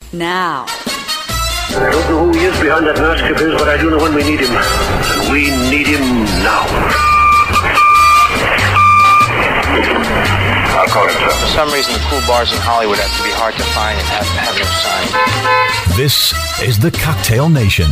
now. I don't know who he is behind that mask of his, but I do know when we need him. And we need him now. I'll call him, sir. For some reason, the cool bars in Hollywood have to be hard to find and have no sign. This is the Cocktail Nation.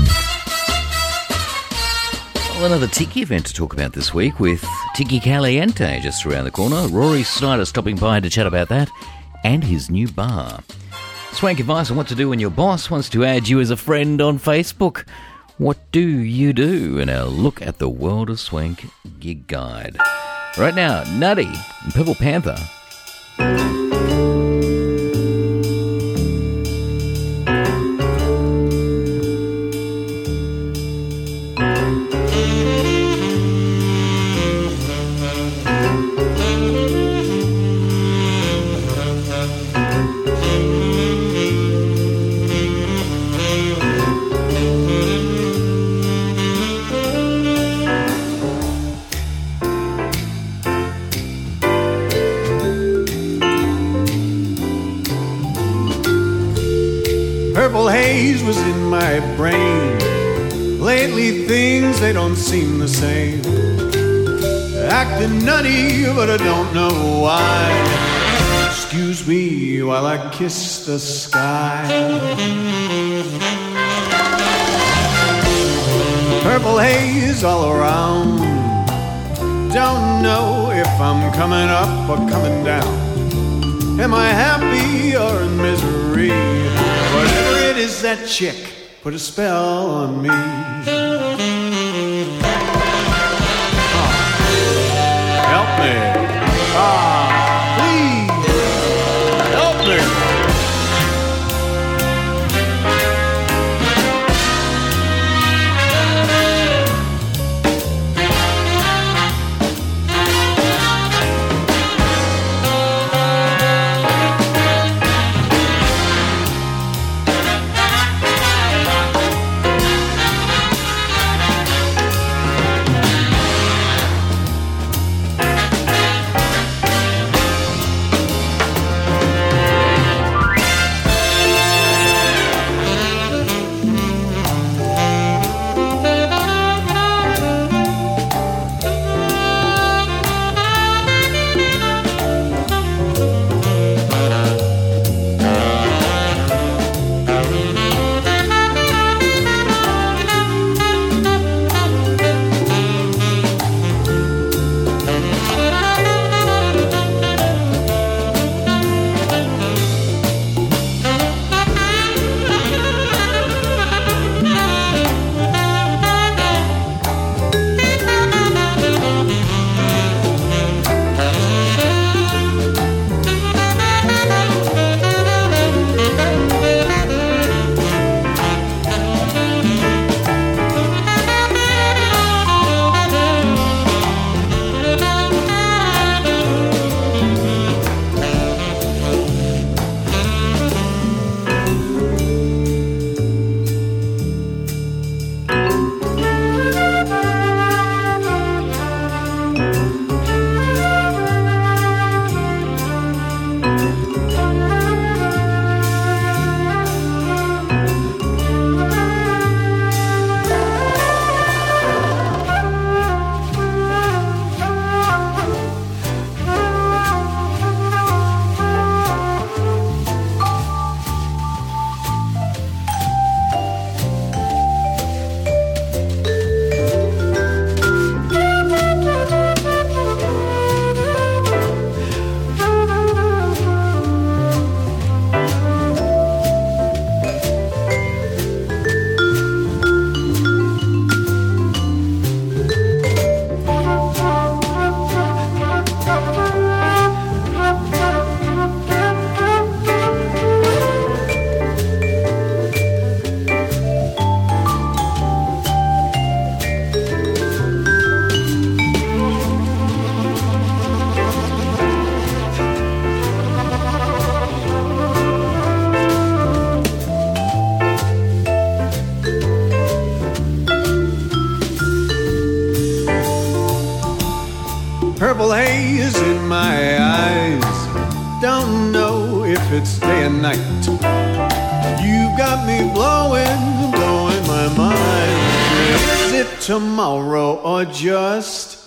Well, another Tiki event to talk about this week with Tiki Caliente just around the corner. Rory Snyder stopping by to chat about that and his new bar. Swank advice on what to do when your boss wants to add you as a friend on Facebook. What do you do? And our look at the World of Swank gig guide. Right now, Nutty and Purple Panther. Purple haze was in my brain. Lately things, they don't seem the same. Acting nutty, but I don't know why. Excuse me while I kiss the sky. Purple haze all around. Don't know if I'm coming up or coming down. Am I happy or in misery? Whatever it is, that chick put a spell on me. Help me. Please. Help me. tomorrow or just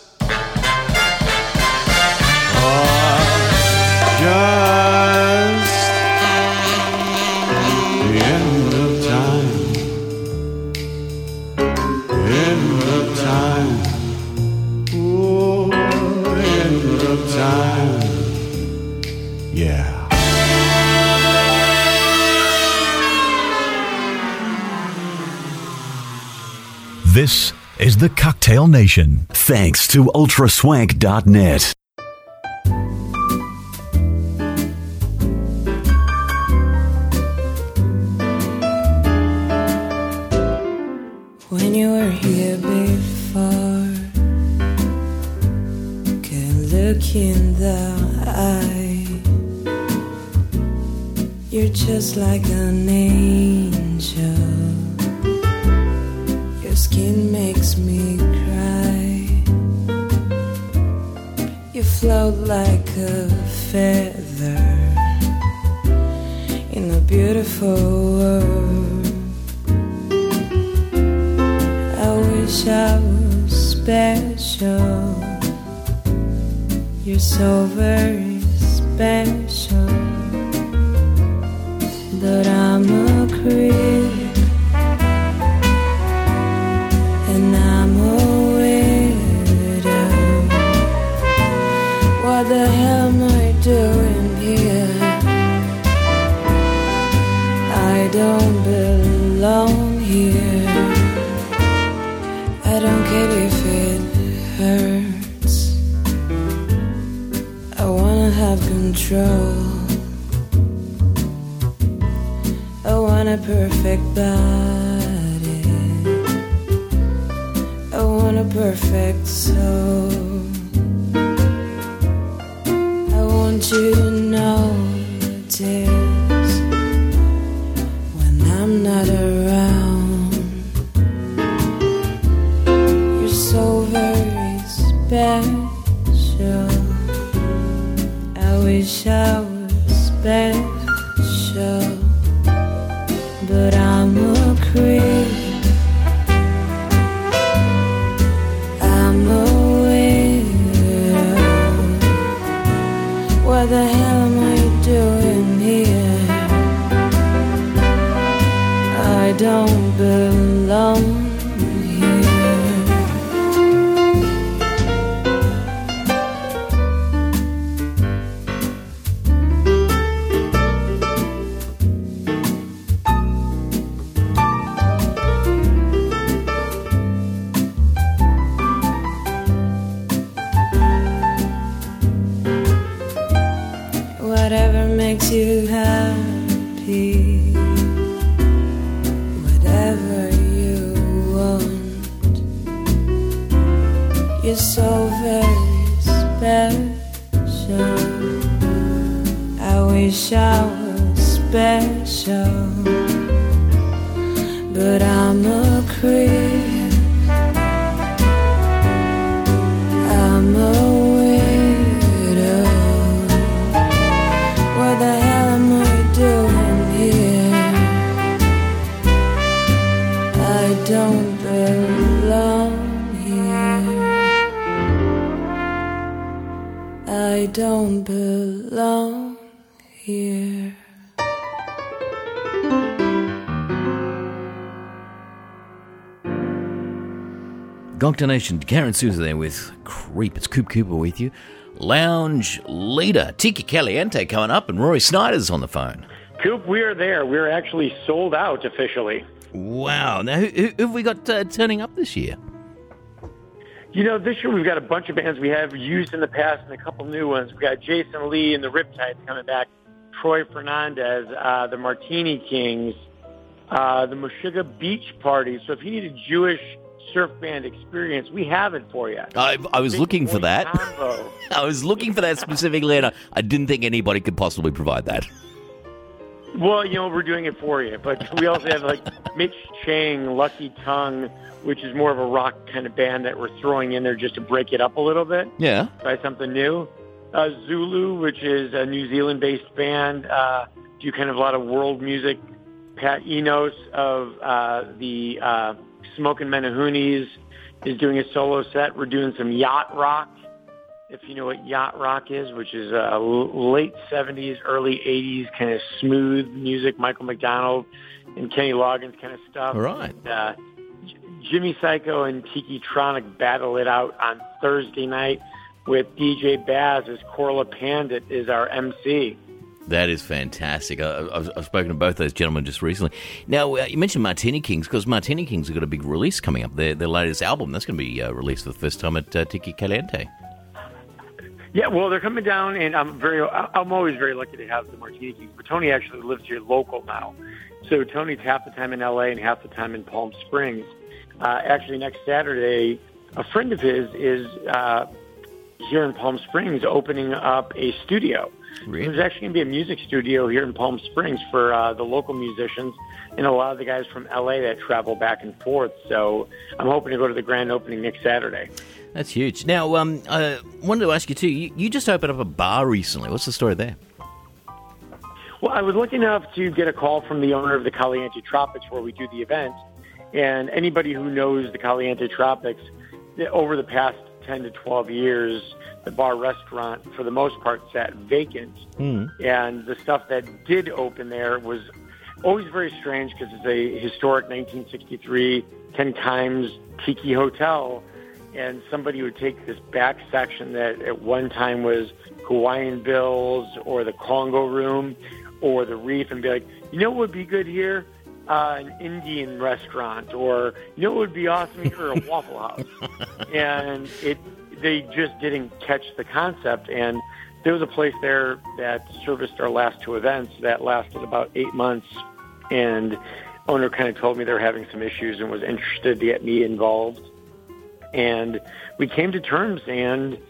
the end of time. End of time. Oh, end of time. Yeah. This is the Cocktail Nation. Thanks to ultraswank.net. When you were here before, can look in the eye. You're just like an angel. Your skin makes me cry. You float like a feather in a beautiful world. I wish I was special. You're so very special. But I'm a creep, and I'm a widow. What the hell am I doing here? I don't belong here. I don't care if it hurts. I wanna have control. I want a perfect body. I want a perfect soul. I want you to notice when I'm not around. You're so very special. I wish I was special. But I'm a creep. I'm a widow. What the hell am I doing here? I don't belong here. Whatever makes you happy, whatever you want. You're so very special. I wish I was special. But I'm a creep. I'm a widow. What the hell am I doing here? I don't belong here. I don't belong here. Cocktail Nation, Karen Souza there with Creep. It's Coop Cooper with you. Lounge leader, Tiki Caliente coming up, and Rory Snyder's on the phone. Coop, we are there. We're actually sold out officially. Wow. Now, who have we got turning up this year? You know, this year we've got a bunch of bands we have used in the past and a couple new ones. We've got Jason Lee and the Riptides coming back, Troy Fernandez, the Martini Kings, the Meshuggah Beach Party. So if you need a Jewish surf band experience, we have it for you. I was Big looking for Boy that. Combo. I was looking for that specifically, and I didn't think anybody could possibly provide that. Well, you know, we're doing it for you. But we also have, like, Mitch Chang, Lucky Tongue, which is more of a rock kind of band that we're throwing in there just to break it up a little bit. Yeah. Try something new. Zulu, which is a New Zealand-based band, do kind of a lot of world music. Pat Enos of the Smokin' Menahunis is doing a solo set. We're doing some yacht rock, if you know what yacht rock is, which is late 70s, early 80s kind of smooth music, Michael McDonald and Kenny Loggins kind of stuff. All right. Jimmy Psycho and Tiki Tronic battle it out on Thursday night with DJ Baz as Corla Pandit is our MC. That is fantastic. I've spoken to both those gentlemen just recently. Now, you mentioned Martini Kings, because Martini Kings have got a big release coming up. Their latest album, that's going to be released for the first time at Tiki Caliente. Yeah, well, they're coming down, and I'm always very lucky to have the Martini Kings. But Tony actually lives here local now. So Tony's half the time in L.A. and half the time in Palm Springs. Actually, next Saturday, a friend of his is here in Palm Springs opening up a studio. Really? There's actually going to be a music studio here in Palm Springs for the local musicians and a lot of the guys from L.A. that travel back and forth. So I'm hoping to go to the grand opening next Saturday. That's huge. Now, I wanted to ask you, too, you just opened up a bar recently. What's the story there? Well, I was lucky enough to get a call from the owner of the Caliente Tropics where we do the event. And anybody who knows the Caliente Tropics, over the past 10 to 12 years, the bar restaurant, for the most part, sat vacant. And the stuff that did open there was always very strange because it's a historic 1963 10 Times Tiki Hotel. And somebody would take this back section that at one time was Hawaiian Bills or the Congo Room or the Reef and be like, you know what would be good here? An Indian restaurant, or you know what would be awesome here? A Waffle House. And they just didn't catch the concept. And there was a place there that serviced our last two events that lasted about 8 months. And owner kind of told me they were having some issues and was interested to get me involved. And we came to terms, and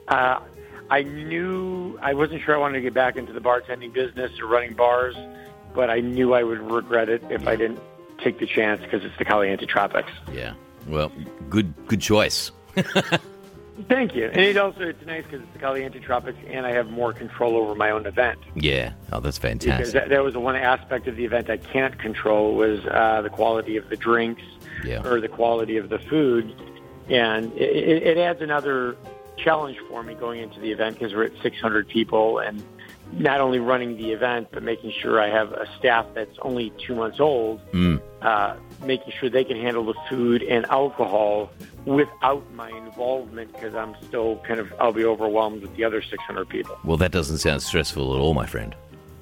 I knew I wasn't sure I wanted to get back into the bartending business or running bars, but I knew I would regret it if I didn't take the chance because it's the Caliente Tropics. Yeah. Well, good choice. Thank you. And it's nice because it's the Caliente Tropics, and I have more control over my own event. Yeah. Oh, that's fantastic. Because that was the one aspect of the event I can't control was the quality of the drinks or the quality of the food. And it adds another challenge for me going into the event because we're at 600 people and not only running the event, but making sure I have a staff that's only 2 months old, making sure they can handle the food and alcohol without my involvement because I'm still I'll be overwhelmed with the other 600 people. Well, that doesn't sound stressful at all, my friend.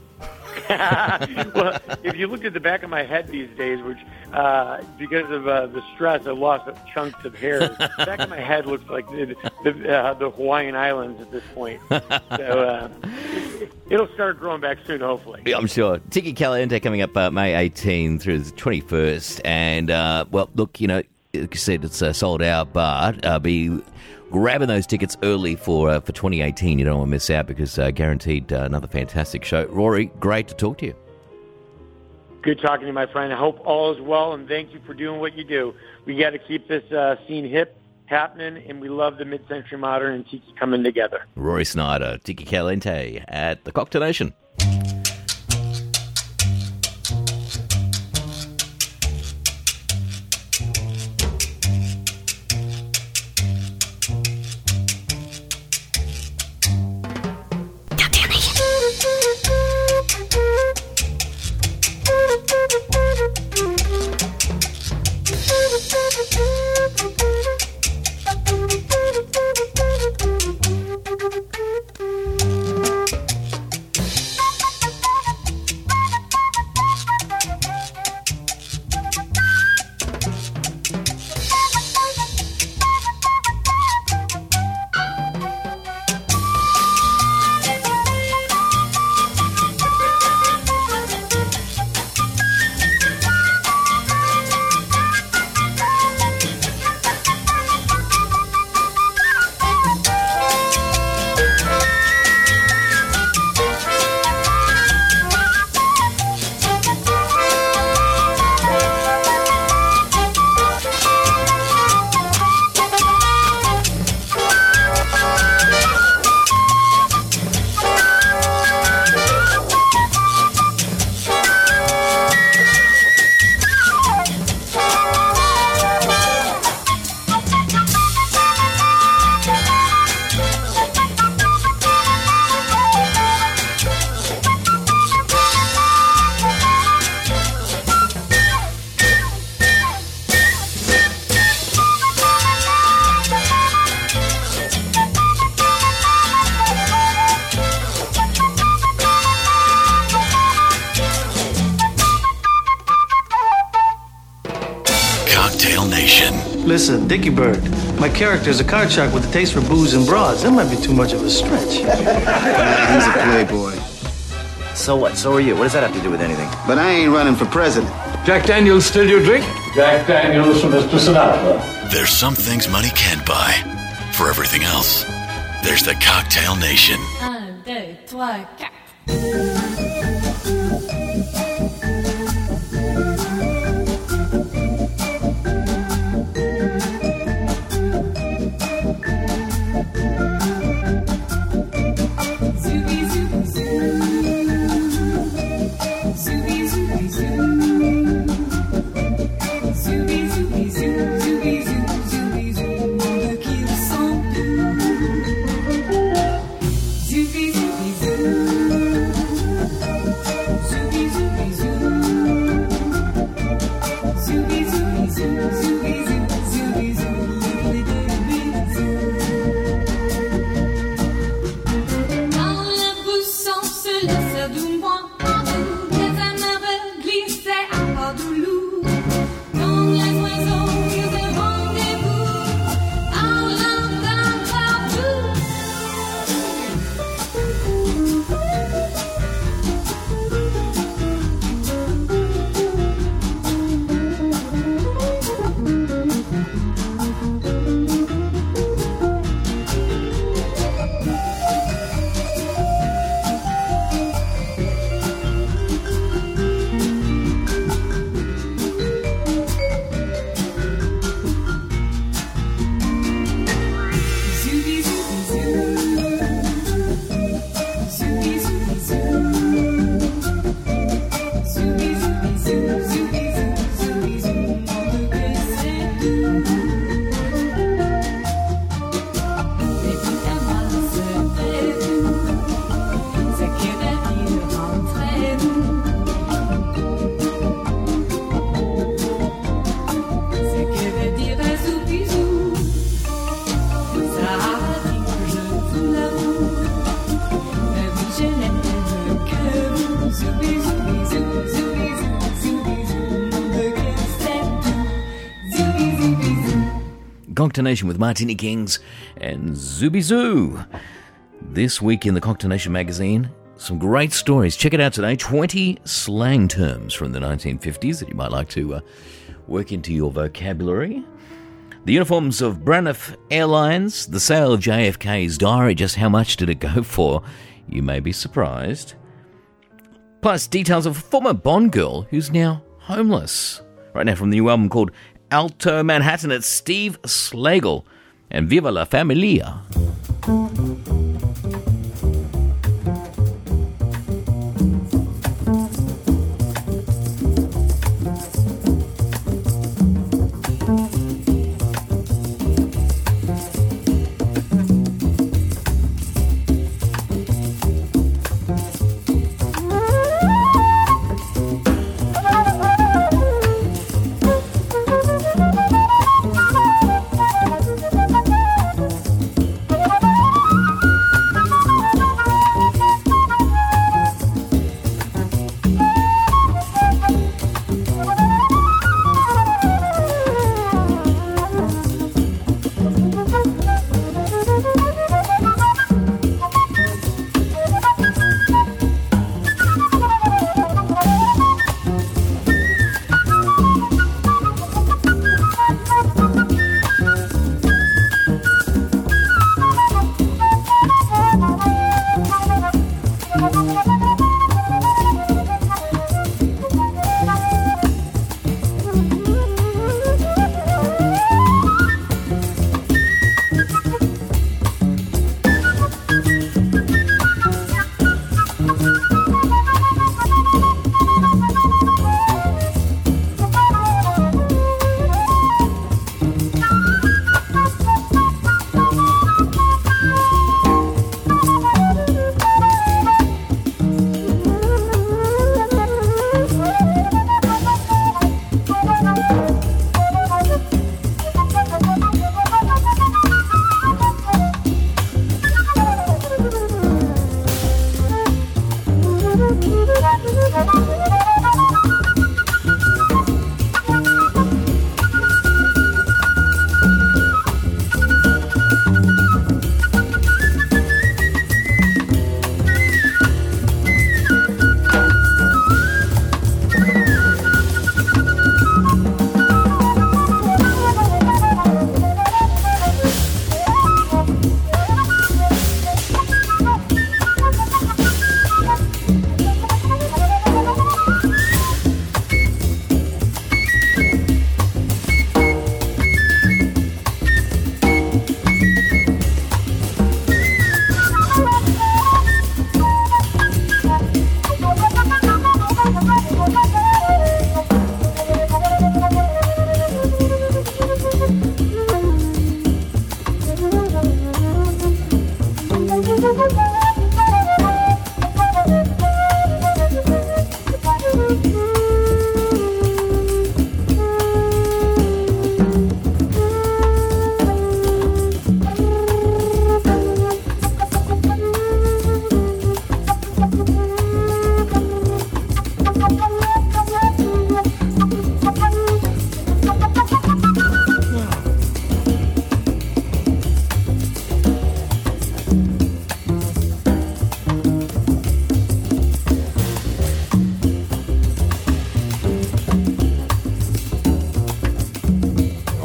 Well, if you looked at the back of my head these days, which because of the stress, I lost chunks of hair. The back of my head looks like the Hawaiian Islands at this point. So it'll start growing back soon, hopefully. Yeah, I'm sure. Tiki Caliente coming up May 18 through the 21st. And, well, look, like you said, it's a sold-out bar. Be grabbing those tickets early for 2018. You don't want to miss out because guaranteed another fantastic show. Rory, great to talk to you. Good talking to you, my friend. I hope all is well, and thank you for doing what you do. We got to keep this scene happening, and we love the mid-century modern and Tiki coming together. Rory Snyder, Tiki Caliente at the Cocktail Nation. Cocktail Nation. Listen, Dickie Bird, my character's a card shark with a taste for booze and broads. That might be too much of a stretch. He's a playboy. So what? So are you. What does that have to do with anything? But I ain't running for president. Jack Daniels still your drink? Jack Daniels from Mr. Sinatra. There's some things money can't buy. For everything else, there's the Cocktail Nation. 1, 2, 3, 4. Cocktail Nation with Martini Kings and Zooby Zoo. This week in the Cocktail Nation magazine, some great stories. Check it out today. 20 slang terms from the 1950s that you might like to work into your vocabulary. The uniforms of Braniff Airlines, the sale of JFK's diary, just how much did it go for? You may be surprised. Plus, details of a former Bond girl who's now homeless. Right now from the new album called Alto Manhattan, it's Steve Slagle and Viva la Familia.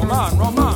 Roman, Roman.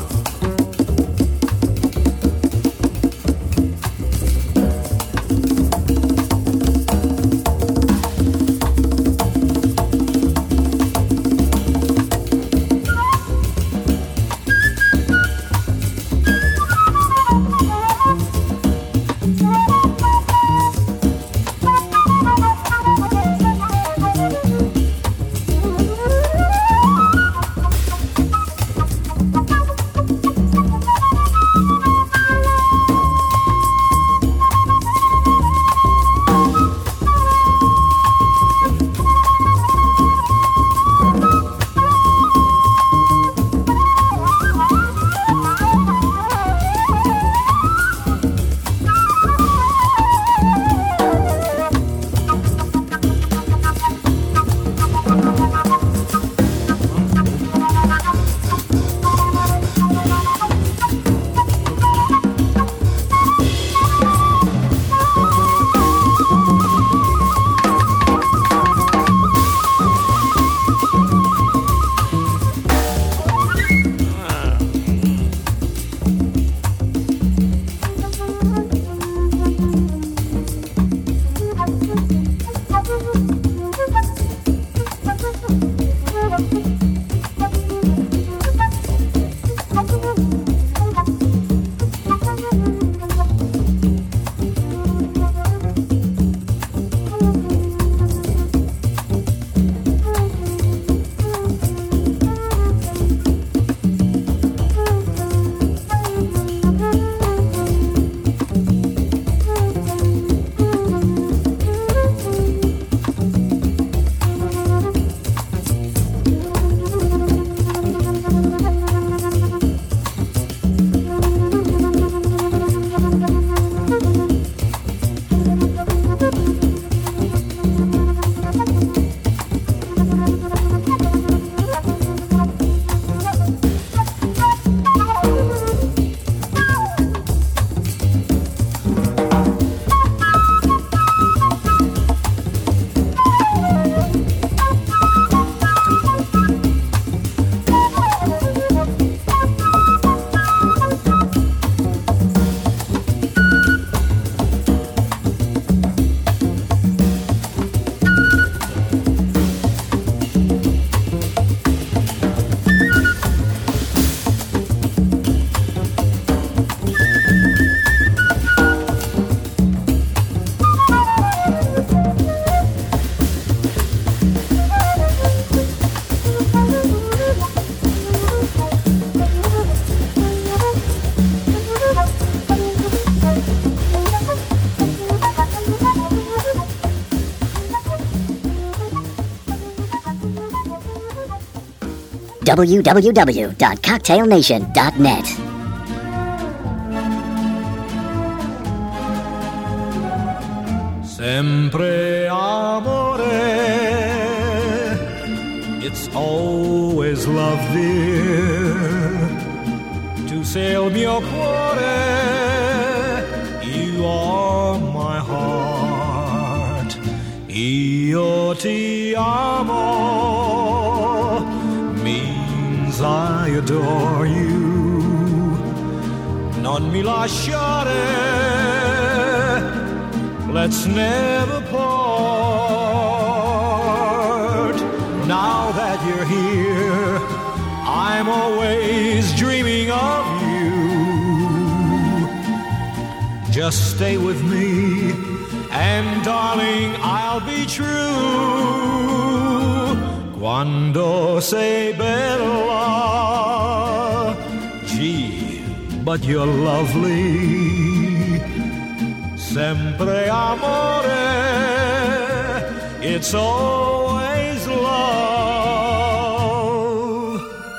www.cocktailnation.net. Sempre amore, it's always love, dear. Tu sei il mio cuore, you are my heart. Io ti amo means I adore you. Non mi lasciare, let's never part. Now that you're here, I'm always dreaming of you. Just stay with me, and darling, I'll be true. Quando sei bella, gee, but you're lovely. Sempre amore, it's always love.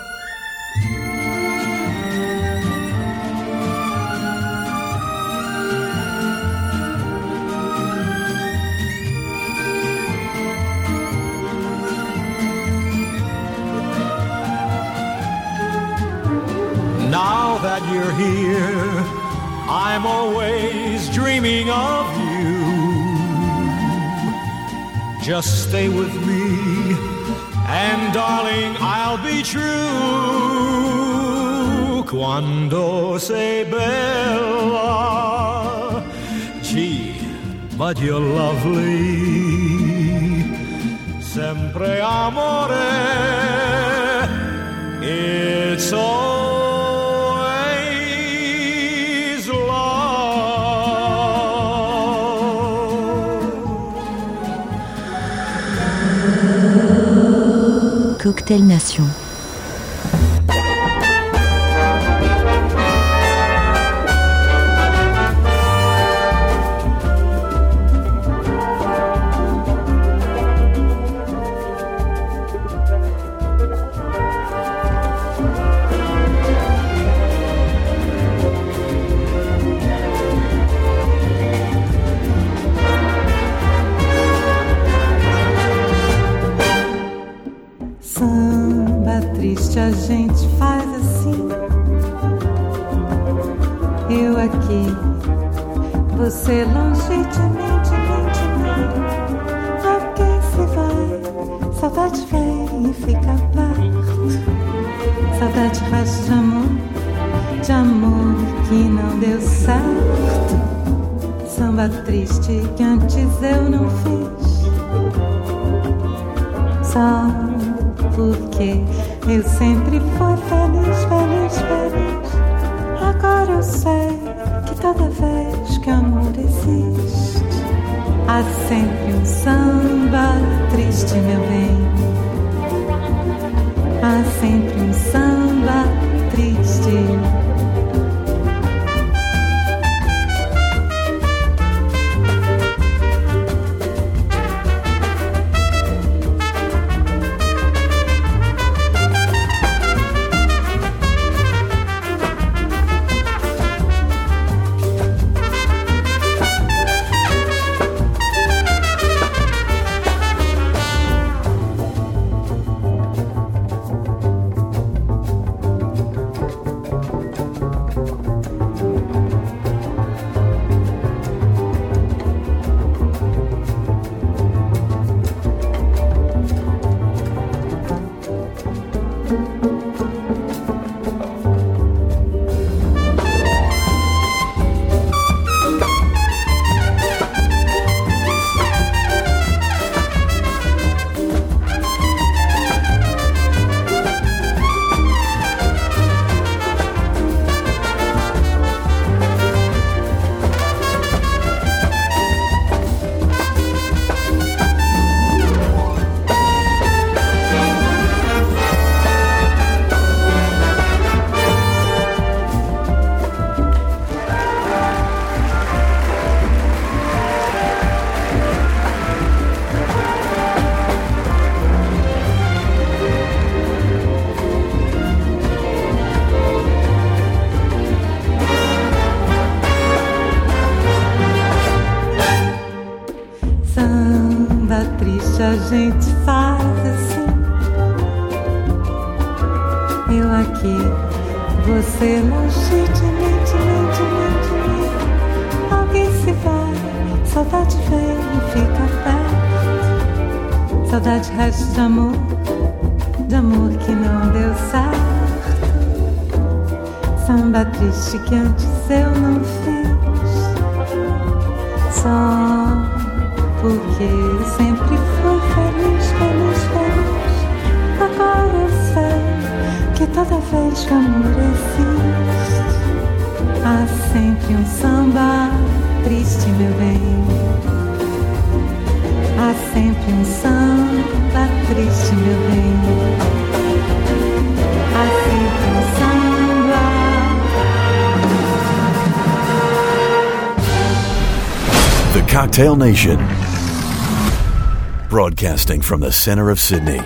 Now that you're here, I'm always dreaming of you. Just stay with me, and darling, I'll be true. quando sei bella. Gee, but you're lovely. Sempre amore. It's always love. Cocktail Nation. A gente faz assim, eu aqui, você longe de mim, de mim, de mim. Alguém se vai, saudade vem e fica perto. Saudade raiz de amor que não deu certo. Samba triste que antes eu não fiz, só porque eu sempre fui feliz, feliz, feliz. Agora eu sei que toda vez que amor existe, há sempre um samba triste, meu bem. Há sempre um samba triste. A gente faz assim, eu aqui, você longe de mim, de mim, de mim, de mim. Alguém se vai, saudade vem e fica perto. Saudade resta de amor que não deu certo. Samba triste que antes eu não fiz, só porque sempre fui feliz, feliz, feliz. Agora eu sei que toda vez que amor existe, há sempre um samba triste, meu bem. Há sempre um samba triste, meu bem. Há sempre um samba. The Cocktail Nation. Broadcasting from the center of Sydney.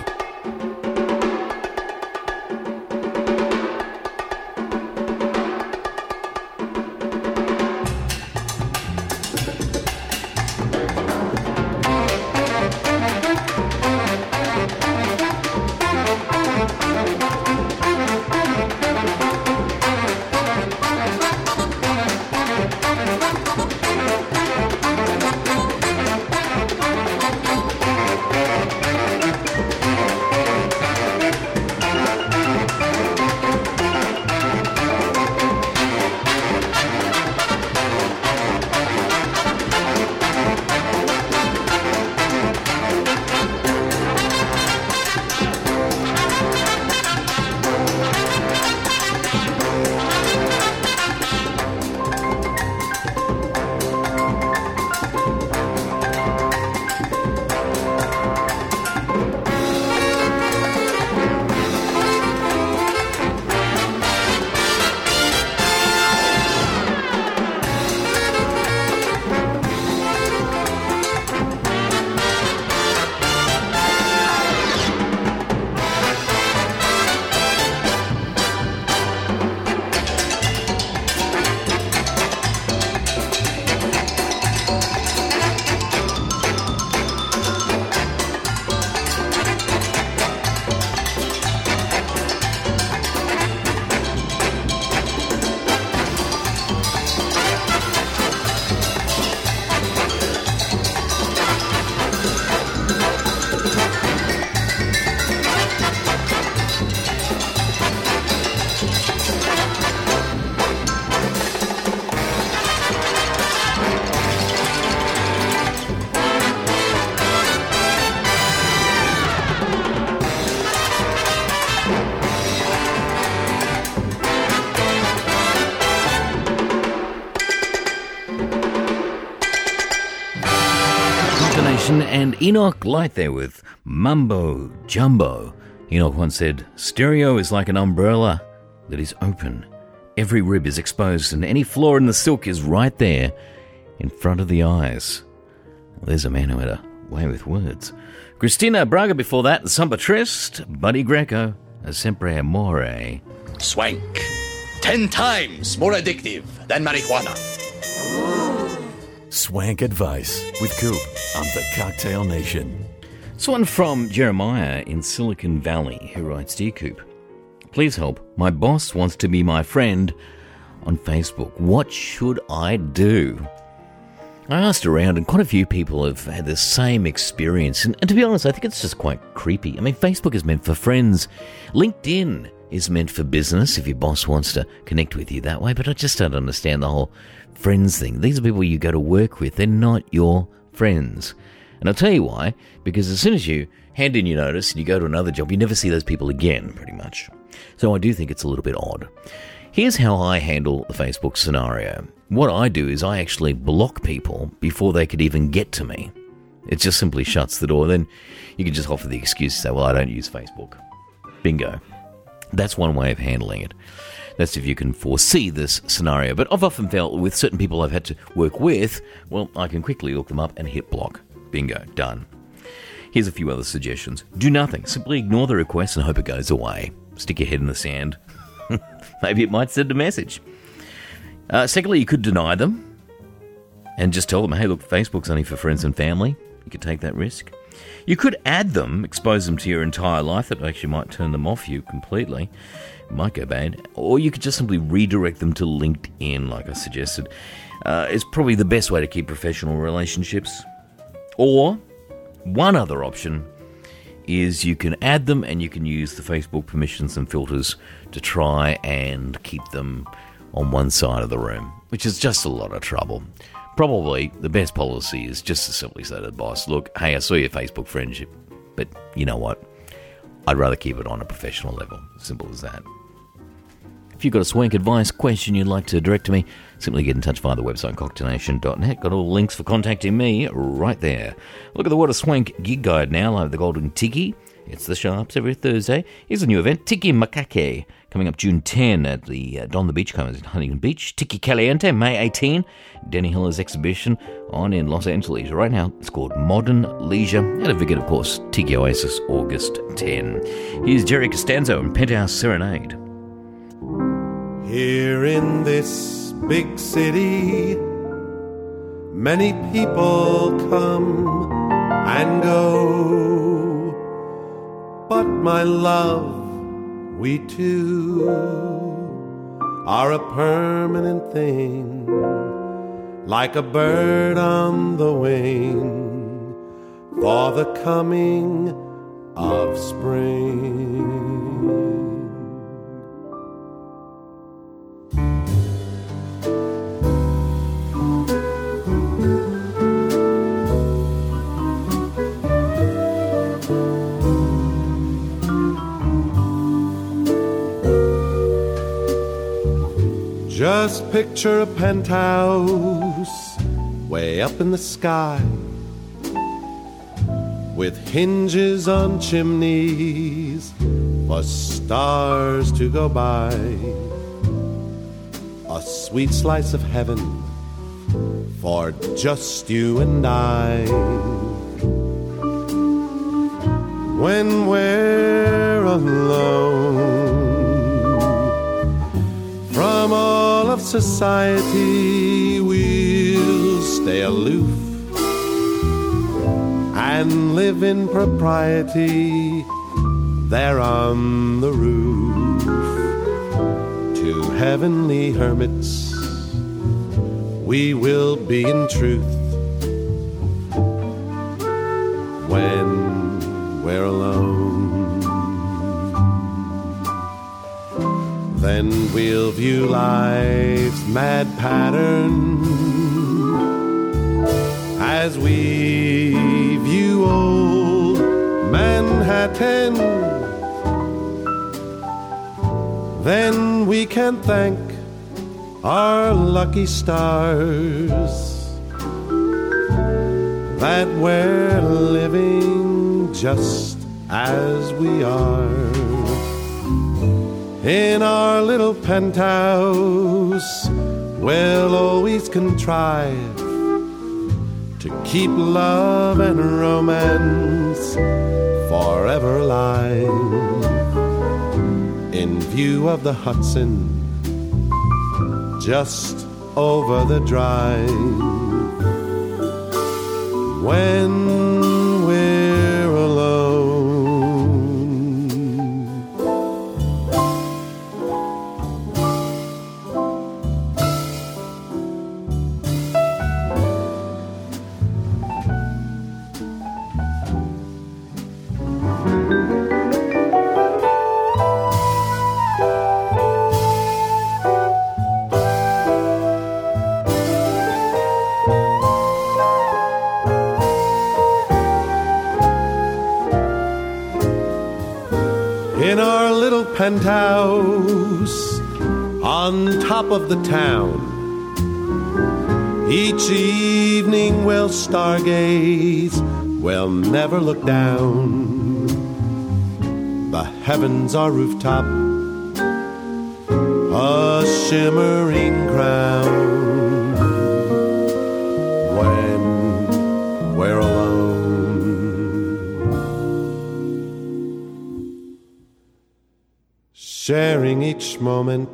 Enoch Light there with Mumbo Jumbo. Enoch once said, stereo is like an umbrella that is open. Every rib is exposed and any flaw in the silk is right there in front of the eyes. Well, there's a man who had a way with words. Christina Braga before that, the Samba Trist, Buddy Greco, a Sempre Amore. Swank. 10 times more addictive than marijuana. Swank Advice with Coop on the Cocktail Nation. This one from Jeremiah in Silicon Valley, who writes, Dear Coop, please help. My boss wants to be my friend on Facebook. What should I do? I asked around and quite a few people have had the same experience. And to be honest, I think it's just quite creepy. I mean, Facebook is meant for friends. LinkedIn is meant for business if your boss wants to connect with you that way. But I just don't understand the whole friends thing. These are people you go to work with. They're not your friends. And I'll tell you why. Because as soon as you hand in your notice and you go to another job, you never see those people again, pretty much. So I do think it's a little bit odd. Here's how I handle the Facebook scenario. What I do is I actually block people before they could even get to me. It just simply shuts the door. Then you can just offer the excuse to say, well, I don't use Facebook. Bingo. That's one way of handling it. That's if you can foresee this scenario. But I've often felt with certain people I've had to work with, well, I can quickly look them up and hit block. Bingo. Done. Here's a few other suggestions. Do nothing. Simply ignore the request and hope it goes away. Stick your head in the sand. Maybe it might send a message. Secondly, you could deny them and just tell them, hey, look, Facebook's only for friends and family. You could take that risk. You could add them, expose them to your entire life. That actually might turn them off you completely. It might go bad. Or you could just simply redirect them to LinkedIn, like I suggested. It's probably the best way to keep professional relationships. Or one other option is you can add them and you can use the Facebook permissions and filters to try and keep them on one side of the room, which is just a lot of trouble. Probably the best policy is just to simply say to the boss, look, hey, I saw your Facebook friendship, but you know what? I'd rather keep it on a professional level. Simple as that. If you've got a swank advice question you'd like to direct to me, simply get in touch via the website cocktailnation.net. Got all the links for contacting me right there. Look at the What a Swank gig guide now, live at the Golden Tiki. It's the Sharps every Thursday. Here's a new event, Tiki Makake, coming up June 10 at the Don the Beachcombers in Huntington Beach. Tiki Caliente, May 18. Denny Hiller's exhibition on in Los Angeles. Right now, it's called Modern Leisure. And a Visit, of course, Tiki Oasis, August 10. Here's Jerry Costanzo and Penthouse Serenade. Here in this big city, many people come and go. But my love, we two are a permanent thing, like a bird on the wing for the coming of spring. Just picture a penthouse way up in the sky, with hinges on chimneys for stars to go by. A sweet slice of heaven for just you and I. When we're alone from all of society, we'll stay aloof and live in propriety there on the roof. Two heavenly hermits we will be in truth when we're alone. Then we'll view life's mad pattern as we view old Manhattan. Then we can thank our lucky stars that we're living just as we are. In our little penthouse, we'll always contrive to keep love and romance forever alive. In view of the Hudson, just over the drive. When we're alone, in our little penthouse on top of the town, each evening we'll stargaze, we'll never look down. The heavens are rooftop, a shimmering crown. When we're alone, sharing each moment,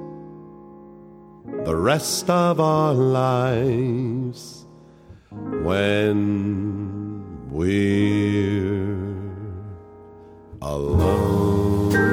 the rest of our lives, when we're alone.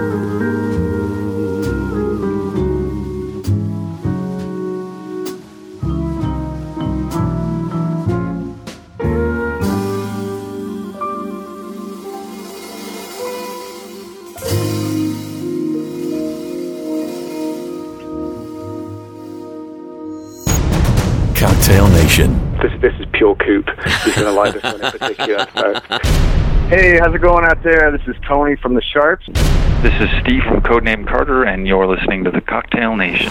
Cocktail Nation. This is pure Coop. He's going to like this one in particular. So. Hey, how's it going out there? This is Tony from the Sharps. This is Steve from Codename Carter, and you're listening to the Cocktail Nation.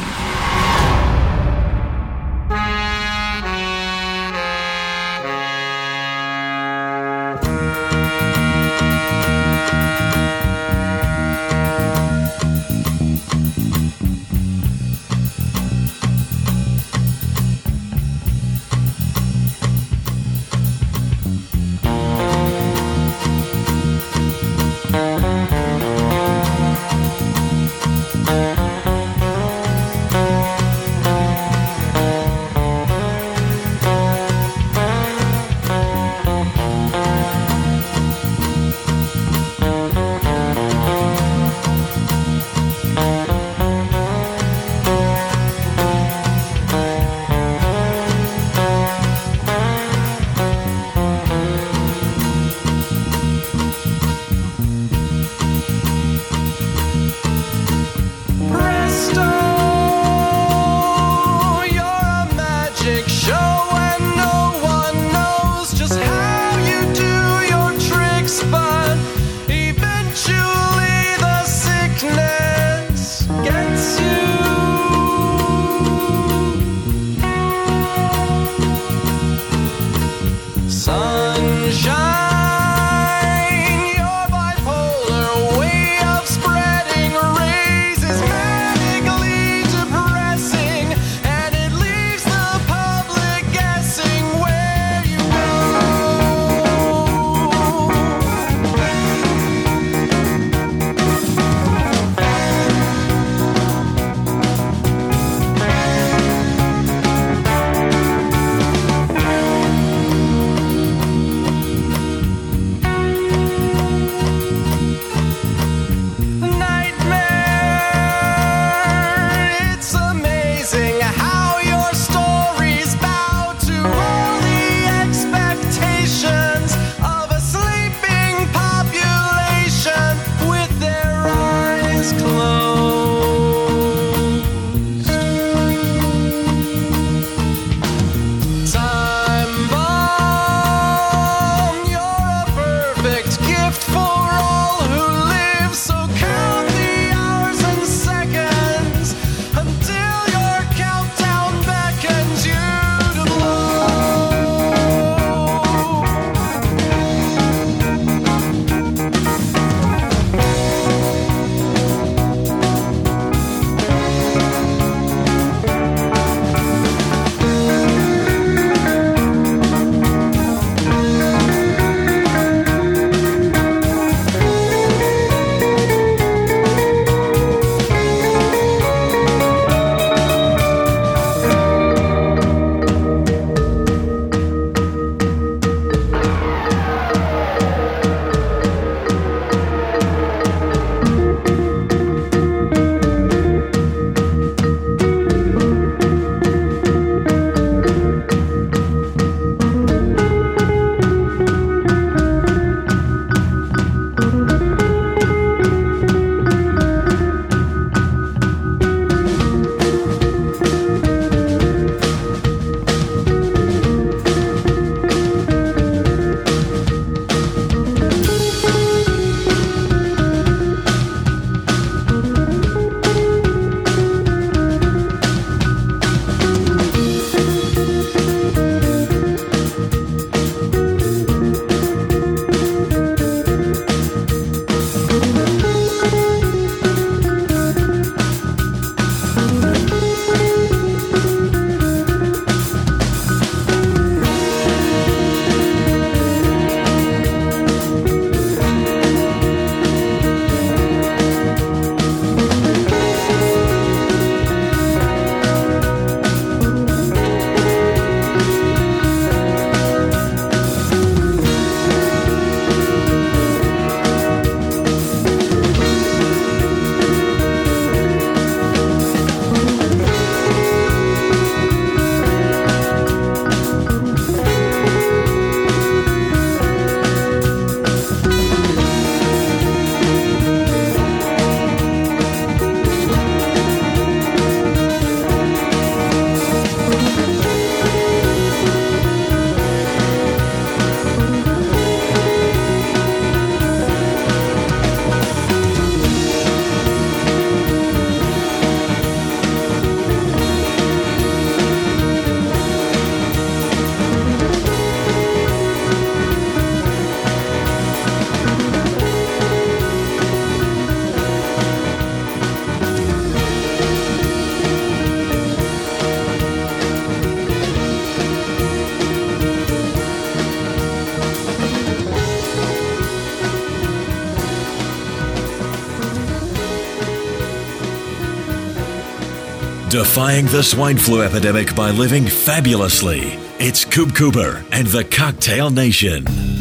Defying the swine flu epidemic by living fabulously. It's Coop Cooper and the Cocktail Nation.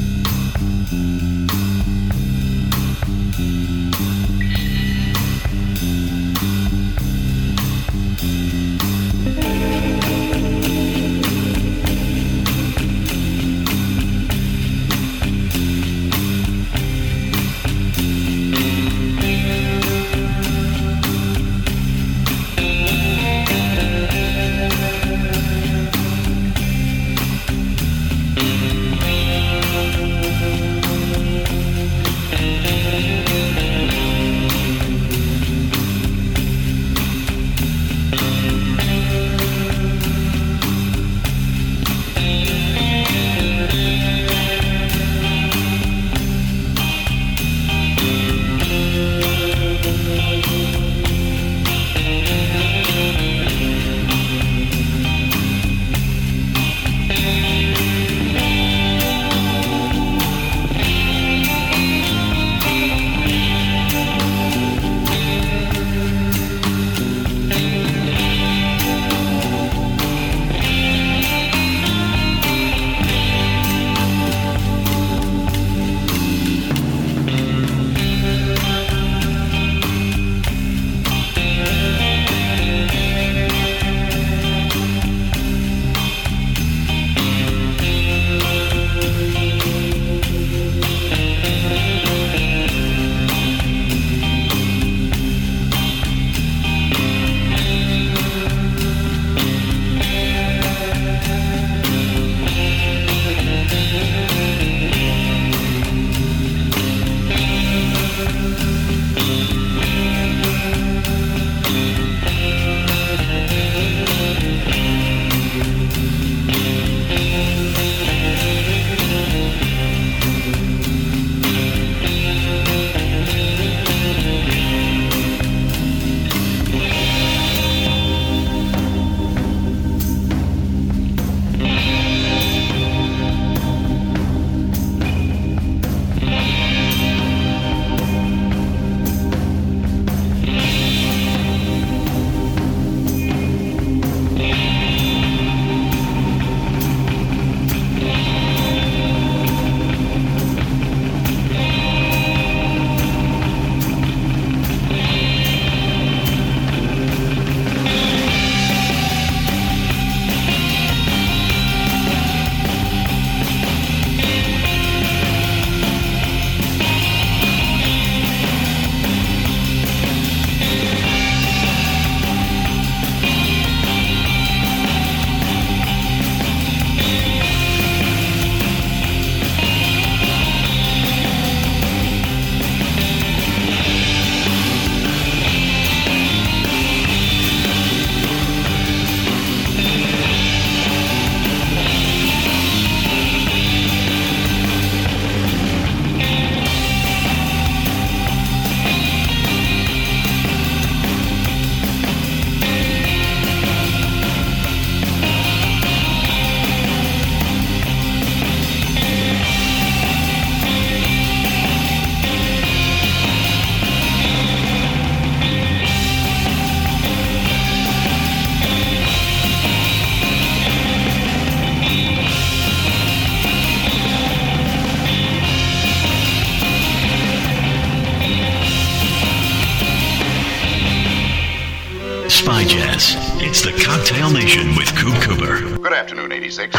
Spy Jazz. It's the Cocktail Nation with Coop Cooper. Good afternoon, 86.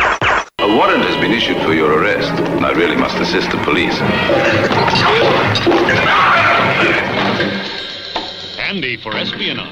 A warrant has been issued for your arrest. I really must assist the police. Andy for espionage.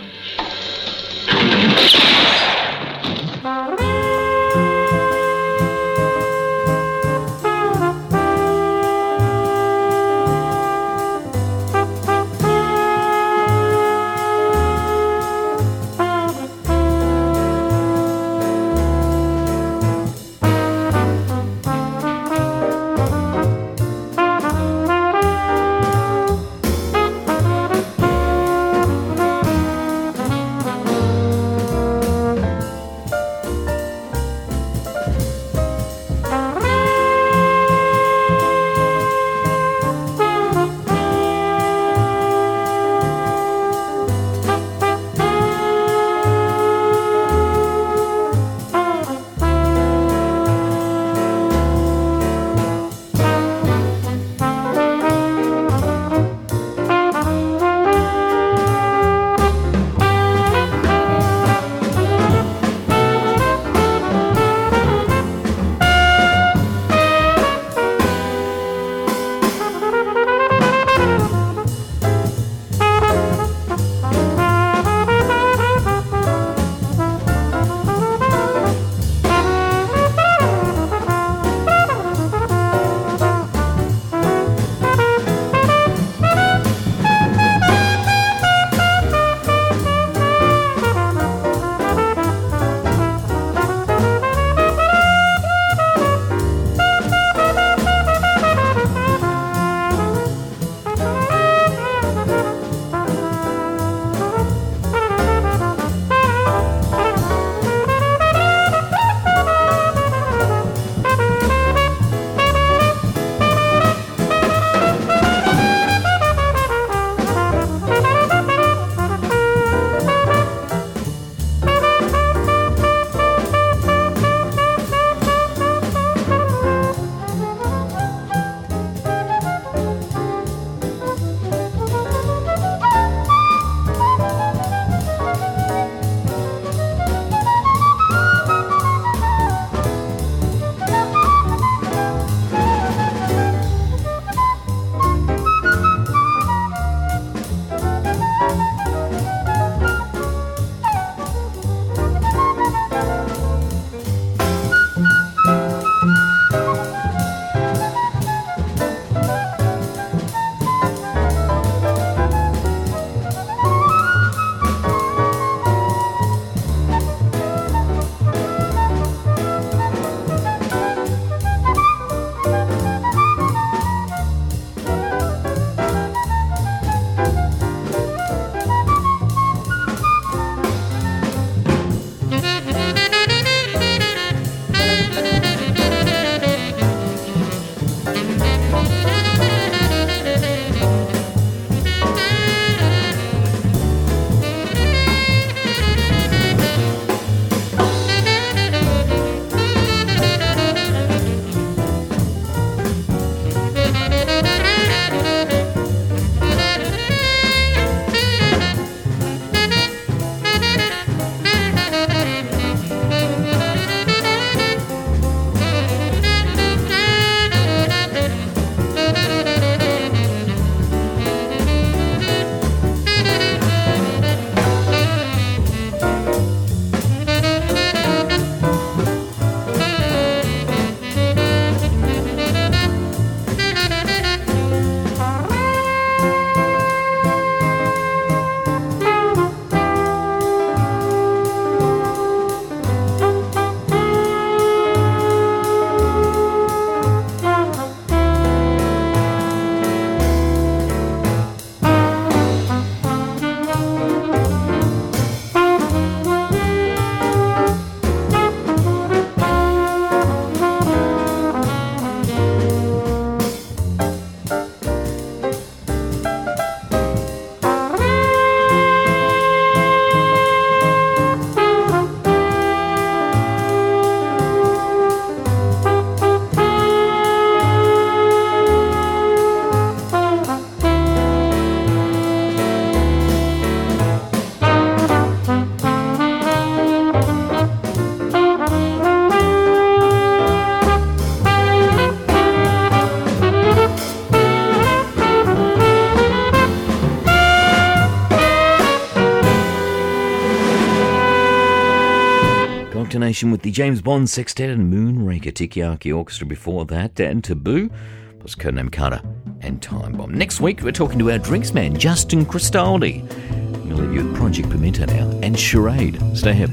Nation with the James Bond Sextet and Moonraker Tikiaki Orchestra before that, and Taboo, plus Codename Carter and Time Bomb. Next week, we're talking to our drinks man, Justin Cristaldi. I'm going to leave you with Project Pimento now and Charade. Stay hip.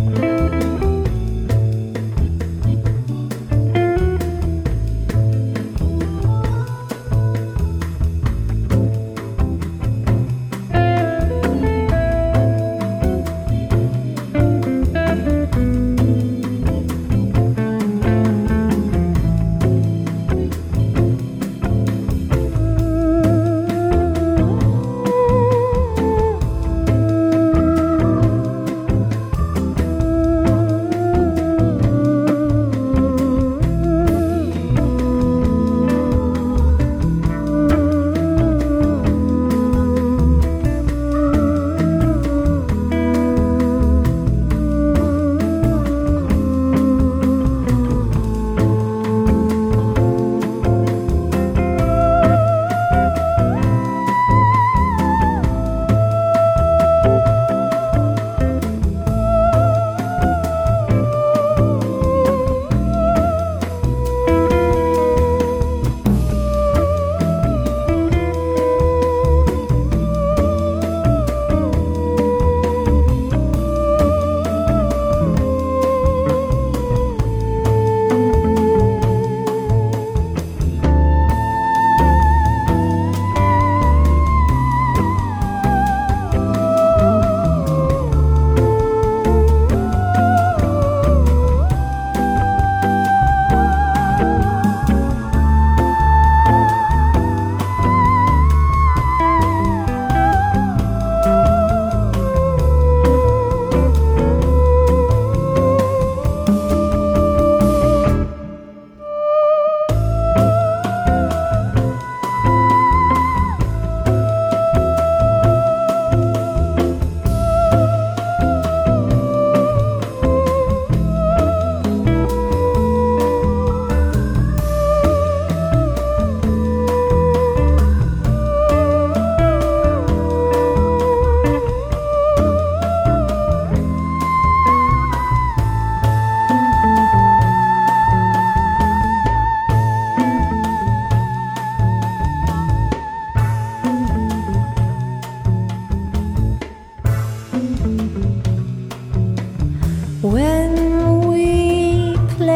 When we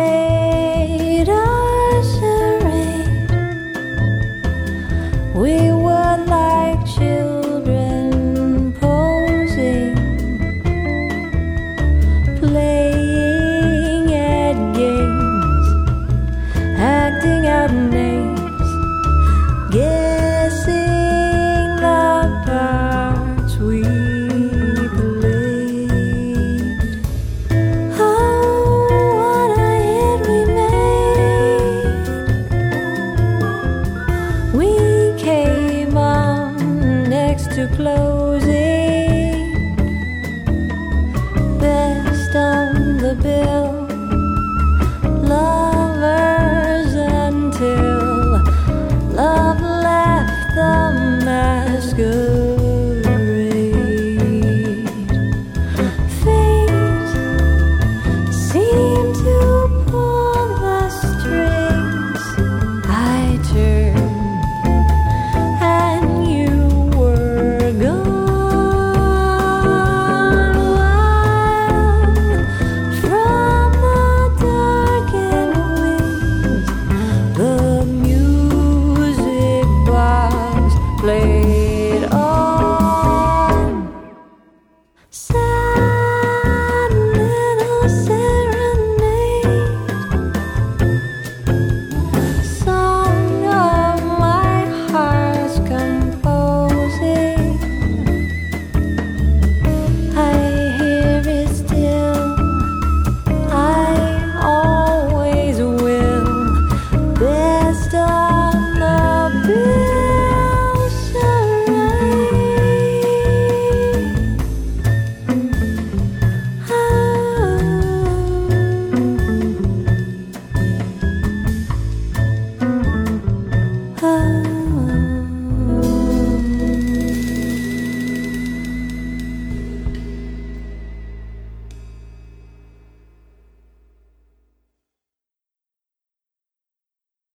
played our charade, we were like children posing, playing at games, acting out names, guessing the parts we to closing, best on the bill.